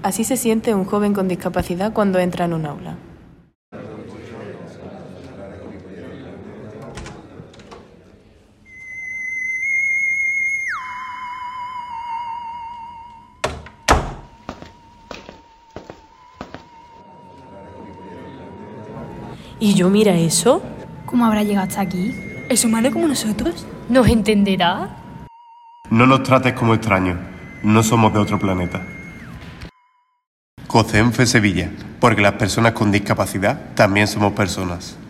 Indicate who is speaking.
Speaker 1: Así se siente un joven con discapacidad cuando entra en un aula.
Speaker 2: ¿Y yo mira eso?
Speaker 3: ¿Cómo habrá llegado hasta aquí?
Speaker 4: ¿Es humano como nosotros?
Speaker 2: ¿Nos entenderá?
Speaker 5: No nos trates como extraños, no somos de otro planeta. COCENFE Sevilla, porque las personas con discapacidad también somos personas.